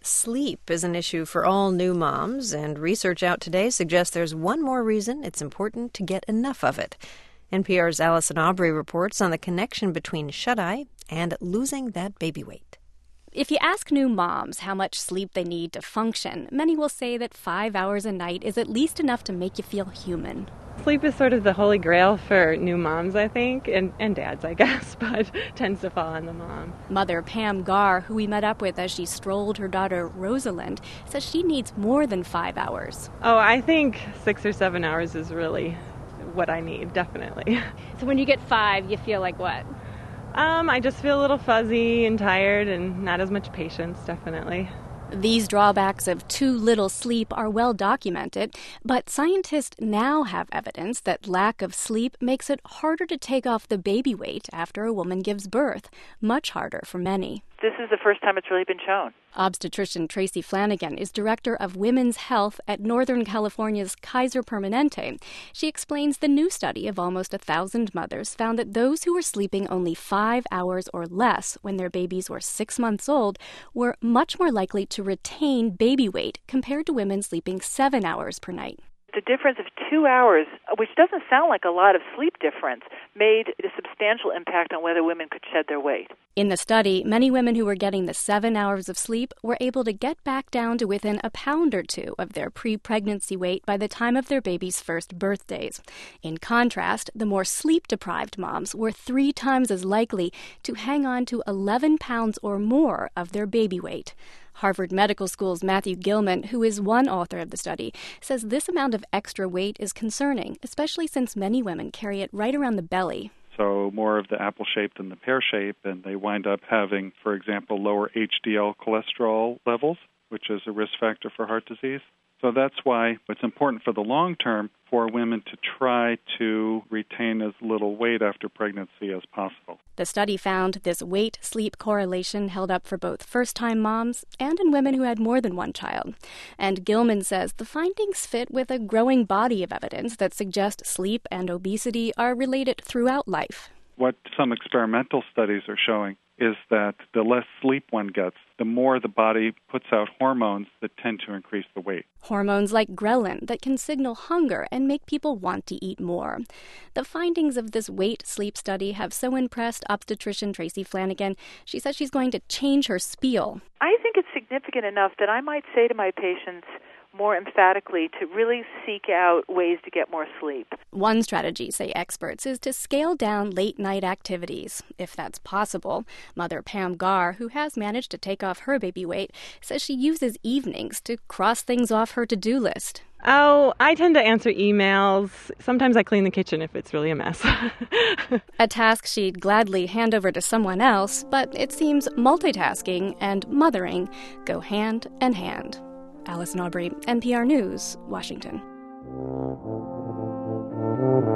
Sleep is an issue for all new moms, and research out today suggests there's one more reason it's important to get enough of it. NPR's Allison Aubrey reports on the connection between shut-eye and losing that baby weight. If you ask new moms how much sleep they need to function, many will say that 5 hours a night is at least enough to make you feel human. Sleep is sort of the holy grail for new moms, I think, and dads, I guess, but tends to fall on the mom. Mother Pam Gar, who we met up with as she strolled her daughter Rosalind, says she needs more than 5 hours. Oh, I think 6 or 7 hours is really what I need, definitely. So when you get 5, you feel like what? I just feel a little fuzzy and tired and not as much patience, definitely. These drawbacks of too little sleep are well documented, but scientists now have evidence that lack of sleep makes it harder to take off the baby weight after a woman gives birth, much harder for many. This is the first time it's really been shown. Obstetrician Tracy Flanagan is director of women's health at Northern California's Kaiser Permanente. She explains the new study of almost 1,000 mothers found that those who were sleeping only 5 hours or less when their babies were 6 months old were much more likely to retain baby weight compared to women sleeping 7 hours per night. The difference of 2 hours, which doesn't sound like a lot of sleep difference, made a substantial impact on whether women could shed their weight. In the study, many women who were getting the 7 hours of sleep were able to get back down to within a pound or two of their pre-pregnancy weight by the time of their baby's first birthdays. In contrast, the more sleep-deprived moms were 3 times as likely to hang on to 11 pounds or more of their baby weight. Harvard Medical School's Matthew Gilman, who is one author of the study, says this amount of extra weight is concerning, especially since many women carry it right around the belly. So more of the apple shape than the pear shape, and they wind up having, for example, lower HDL cholesterol levels, which is a risk factor for heart disease. So that's why it's important for the long term for women to try to retain as little weight after pregnancy as possible. The study found this weight-sleep correlation held up for both first-time moms and in women who had more than one child. And Gilman says the findings fit with a growing body of evidence that suggests sleep and obesity are related throughout life. What some experimental studies are showing is that the less sleep one gets, the more the body puts out hormones that tend to increase the weight. Hormones like ghrelin that can signal hunger and make people want to eat more. The findings of this weight-sleep study have so impressed obstetrician Tracy Flanagan, she says she's going to change her spiel. I think it's significant enough that I might say to my patients more emphatically to really seek out ways to get more sleep. One strategy, say experts, is to scale down late-night activities, if that's possible. Mother Pam Gar, who has managed to take off her baby weight, says she uses evenings to cross things off her to-do list. Oh, I tend to answer emails. Sometimes I clean the kitchen if it's really a mess. A task she'd gladly hand over to someone else, but it seems multitasking and mothering go hand in hand. Allison Aubrey, NPR News, Washington.